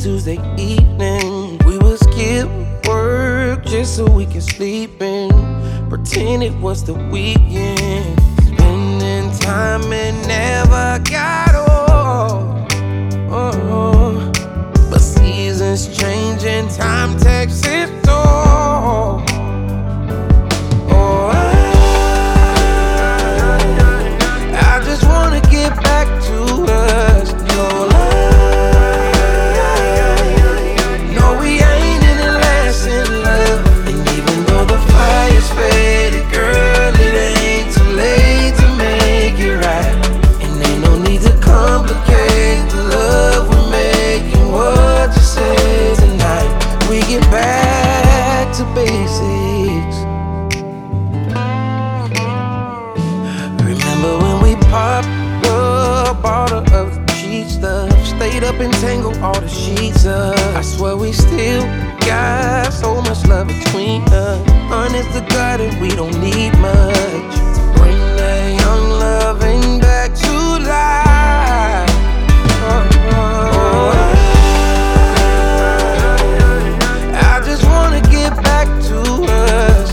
Tuesday evening. We would skip work just so we can sleep in. Pretend it was the weekend. Spending time and never got old. But seasons change and time takes its toll. Oh, I just wanna get back to us. No, we ain't in it lasting love. And even though the fire's faded, girl, it ain't too late to make it right. And ain't no need to complicate the love we're making. What you say tonight? We get back to basics. Remember when we popped a bottle of the cheap stuff, stayed up and tangled all the sheets up. I swear we still got so much love between us. Honest to God, and we don't need much to bring that young loving back to life. I just wanna get back to us.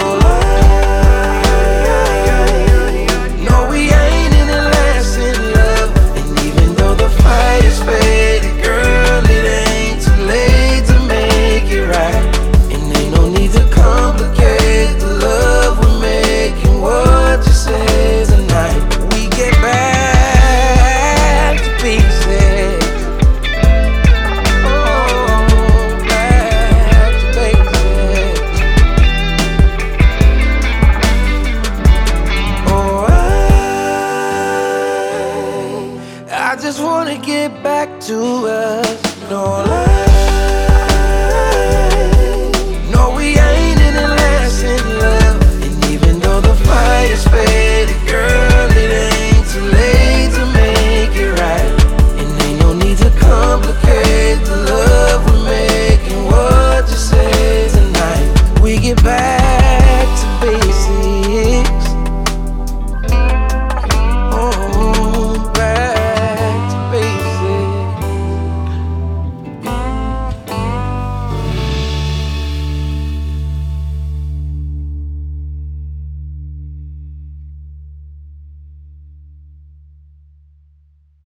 No, we ain't in it lasting love. And even though the fire's faded, girl, it ain't too late to make it right. And ain't no need to complicate the love we're making. What you say tonight? We get back to pieces. Oh, back to basics. Oh, I just wanna get back to us. No, we ain't in it lasting love. And even though the fire's faded,